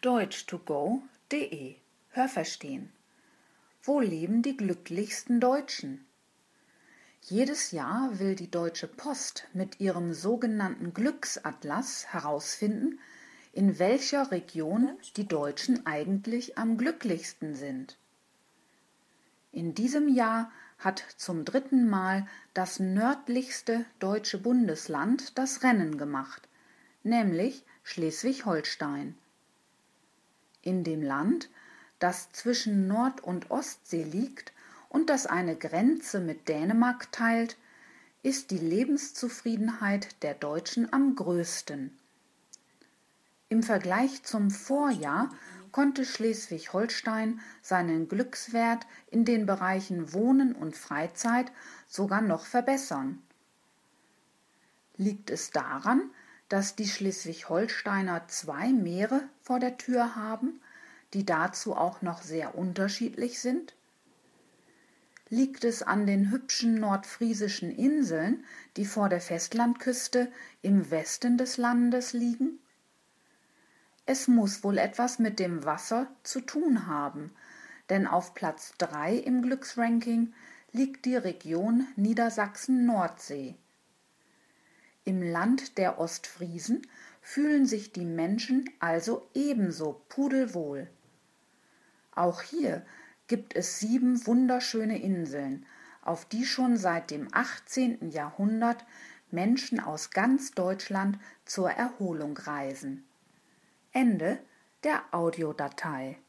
deutsch2go.de Hörverstehen. Wo leben die glücklichsten Deutschen? Jedes Jahr will die Deutsche Post mit ihrem sogenannten Glücksatlas herausfinden, in welcher Region die Deutschen eigentlich am glücklichsten sind. In diesem Jahr hat zum 3. Mal das nördlichste deutsche Bundesland das Rennen gemacht, nämlich Schleswig-Holstein. In dem Land, das zwischen Nord- und Ostsee liegt und das eine Grenze mit Dänemark teilt, ist die Lebenszufriedenheit der Deutschen am größten. Im Vergleich zum Vorjahr konnte Schleswig-Holstein seinen Glückswert in den Bereichen Wohnen und Freizeit sogar noch verbessern. Liegt es daran, dass die Schleswig-Holsteiner 2 Meere vor der Tür haben, die dazu auch noch sehr unterschiedlich sind? Liegt es an den hübschen nordfriesischen Inseln, die vor der Festlandküste im Westen des Landes liegen? Es muss wohl etwas mit dem Wasser zu tun haben, denn auf Platz 3 im Glücksranking liegt die Region Niedersachsen-Nordsee. Im Land der Ostfriesen fühlen sich die Menschen also ebenso pudelwohl. Auch hier gibt es 7 wunderschöne Inseln, auf die schon seit dem 18. Jahrhundert Menschen aus ganz Deutschland zur Erholung reisen. Ende der Audiodatei.